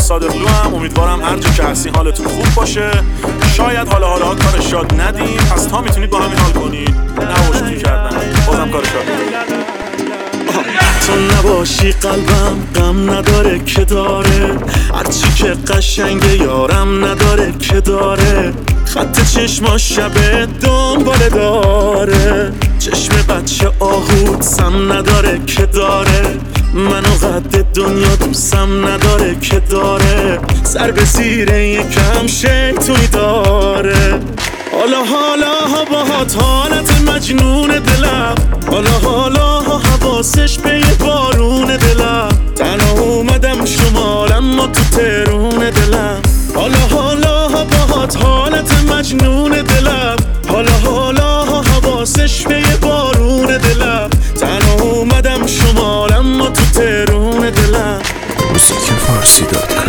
صادقلو هم. امیدوارم هر جا که هستی حالتون خوب باشه. شاید حالا کار شاد ندیم، پس تا میتونید با همین حال کنید. نباشونی کردن بازم کار شاد ندیم. تو نباشی قلبم غم نداره که داره، هرچی که قشنگه یارم نداره که داره. خط چشما شبه دنباله داره، چشم بچه آهود سم نداره که داره. منو قد دنیا دوستم نداره که داره، سر به زیر یکم شیطونی داره. حالا باهات حالت مجنون دلم، حالا حواسش به یه بارون دلم. تنها اومدم شمال اما تو ترون دلم. حالا باهات حالت مجنون دلم، حالا حواسش به یه بارون دلم. تنها اومدم شمال اما تو ترون دلم. موسیقی فارسی داد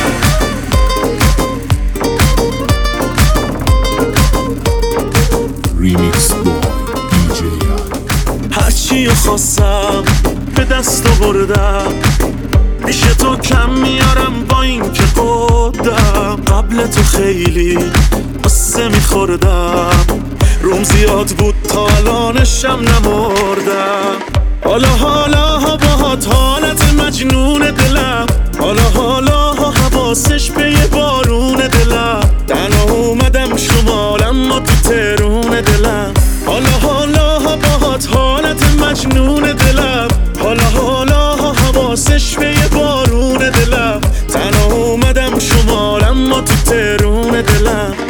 ریمیکس با دیجی هرچی خواستم به دست آوردم، پیش تو کم میارم با این که خودم قبل تو خیلی قصه میخوردم. روم زیاد بود تا الانشم نمردم. حالا باهات حالت مجنون دلم، حالا حواسش به یه بارون دلم. تنها اومدم شمال اما تو ترون دلم. حالا باهات حالت مجنون دلم، حالا حواسش به یه بارون دلم. تنها اومدم شمال اما تو ترون دلم.